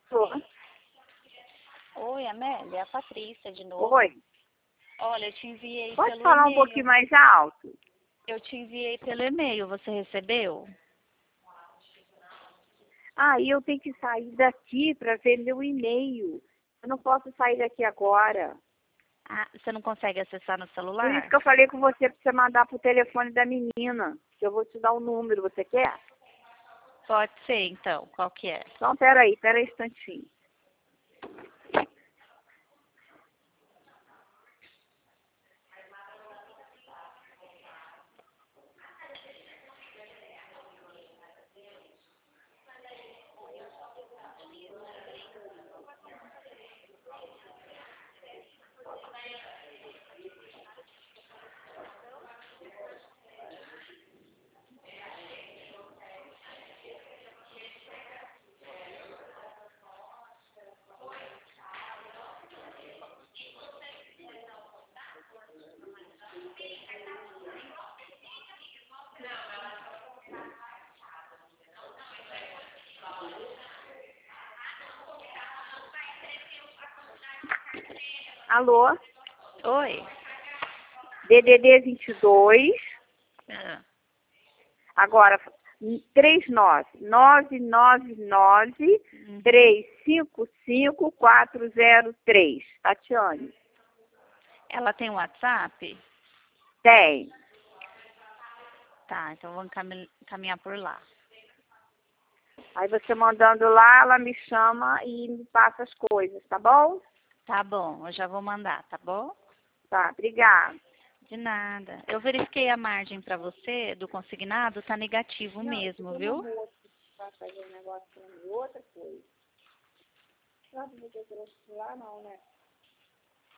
Tô. Oi, Amélia, é a Patrícia de novo. Oi. Olha, eu te enviei Pode pelo falar um e-mail. pouquinho mais alto? Eu te enviei pelo e-mail, você recebeu? Aí eu tenho que sair daqui para ver meu e-mail. Eu não posso sair daqui agora. Ah, você não consegue acessar no Por isso celular? que eu falei com você para você mandar pro telefone da menina. Que eu vou te dar o número. Você quer? Pode ser, então. Qual que é? Então, peraí um instantinho. Alô? Oi. DDD 22. Ah, Agora, 39 uhum. 355 403. Tatiane. Ela tem WhatsApp? Tem. Tá, então vamos caminhar por lá. Aí você mandando lá, ela me chama e me passa as coisas, tá bom? Tá bom, eu já vou mandar, tá bom? Tá, obrigada. De nada. Eu verifiquei a margem para você do consignado, tá negativo mesmo, viu? Vai fazer um negócio pra mim, outra coisa. Sabe o que eu trouxe lá, não, né?